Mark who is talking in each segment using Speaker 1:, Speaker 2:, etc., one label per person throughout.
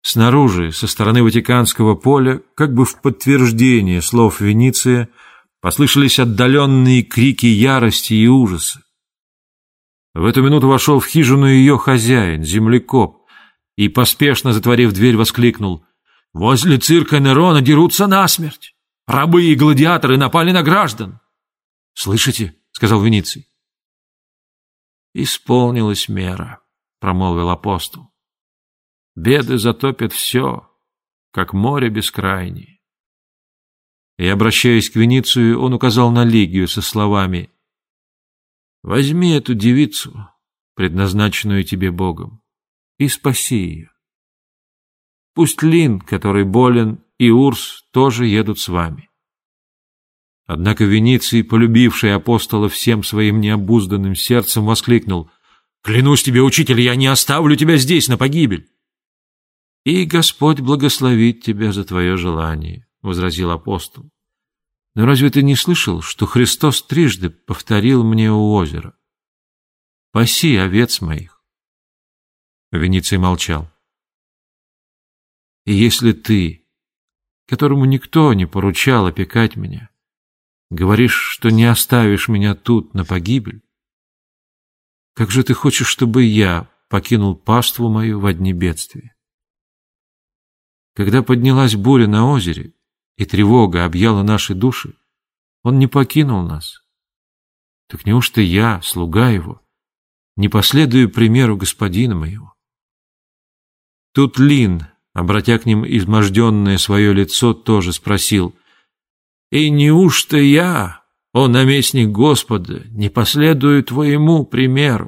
Speaker 1: Снаружи, со стороны Ватиканского поля, как бы в подтверждение слов Вениция, послышались отдаленные крики ярости и ужаса. В эту минуту вошел в хижину ее хозяин, землекоп, и, поспешно затворив дверь, воскликнул: «Возле цирка Нерона дерутся насмерть! Рабы и гладиаторы напали на граждан!» «Слышите?» — сказал Вениций. «Исполнилась мера», — промолвил апостол. «Беды затопят все, как море бескрайнее». И, обращаясь к Веницию, он указал на Лигию со словами: «Возьми эту девицу, предназначенную тебе Богом, и спаси ее. Пусть Лин, который болен, и Урс тоже едут с вами». Однако Вениций, полюбивший апостола всем своим необузданным сердцем, воскликнул: «Клянусь тебе, учитель, я не оставлю тебя здесь на погибель». «И Господь благословит тебя за твое желание», — возразил апостол. «Но разве ты не слышал, что Христос трижды повторил мне у озера: паси овец моих?» Вениций молчал. «И если ты, которому никто не поручал опекать меня, говоришь, что не оставишь меня тут на погибель, как же ты хочешь, чтобы я покинул паству мою во дни бедствия? Когда поднялась буря на озере, и тревога объяла наши души, он не покинул нас. Так неужто я, слуга его, не последую примеру господина моего?» Тут Лин, обратя к ним изможденное свое лицо, тоже спросил: «И неужто я, о наместник Господа, не последую твоему примеру?»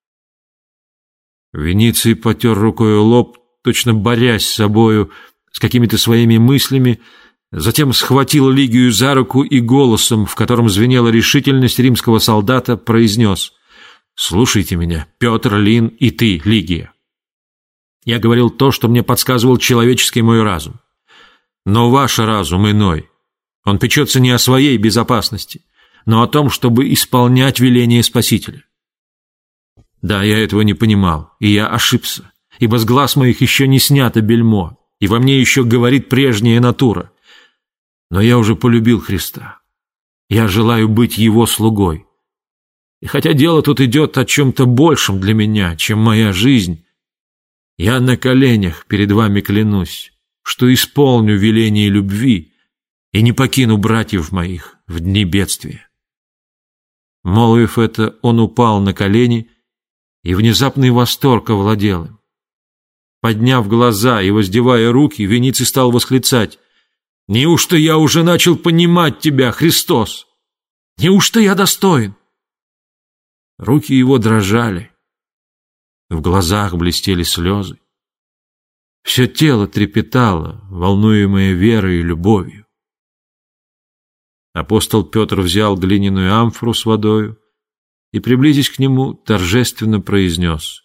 Speaker 1: Вениций потер рукою лоб, точно борясь с собою, с какими-то своими мыслями, затем схватил Лигию за руку и голосом, в котором звенела решительность римского солдата, произнес: «Слушайте меня, Петр, Лин и ты, Лигия. Я говорил то, что мне подсказывал человеческий мой разум. Но ваш разум иной. Он печется не о своей безопасности, но о том, чтобы исполнять веление Спасителя. Да, я этого не понимал, и я ошибся, ибо с глаз моих еще не снято бельмо, и во мне еще говорит прежняя натура. Но я уже полюбил Христа. Я желаю быть Его слугой. И хотя дело тут идет о чем-то большем для меня, чем моя жизнь, я на коленях перед вами клянусь, что исполню веление любви и не покину братьев моих в дни бедствия». Молвив это, он упал на колени, и внезапный восторг овладел им. Подняв глаза и воздевая руки, Вениций стал восклицать: «Неужто я уже начал понимать тебя, Христос? Неужто я достоин?» Руки его дрожали, в глазах блестели слезы. Все тело трепетало, волнуемое верой и любовью. Апостол Петр взял глиняную амфору с водою и, приблизясь к нему, торжественно произнес: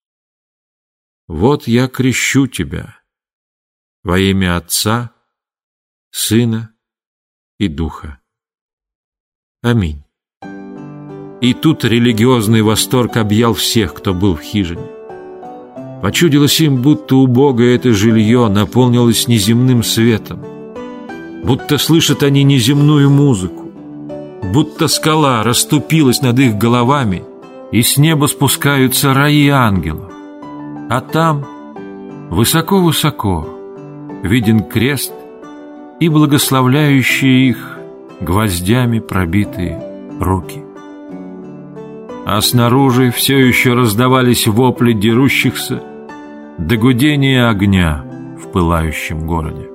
Speaker 1: «Вот я крещу тебя во имя Отца, Сына и Духа. Аминь». И тут религиозный восторг объял всех, кто был в хижине. Почудилось им, будто убогое это жилье наполнилось неземным светом, будто слышат они неземную музыку, будто скала расступилась над их головами, и с неба спускаются раи ангелов, а там, высоко-высоко, виден крест и благословляющие их гвоздями пробитые руки. А снаружи все еще раздавались вопли дерущихся до гудения огня в пылающем городе.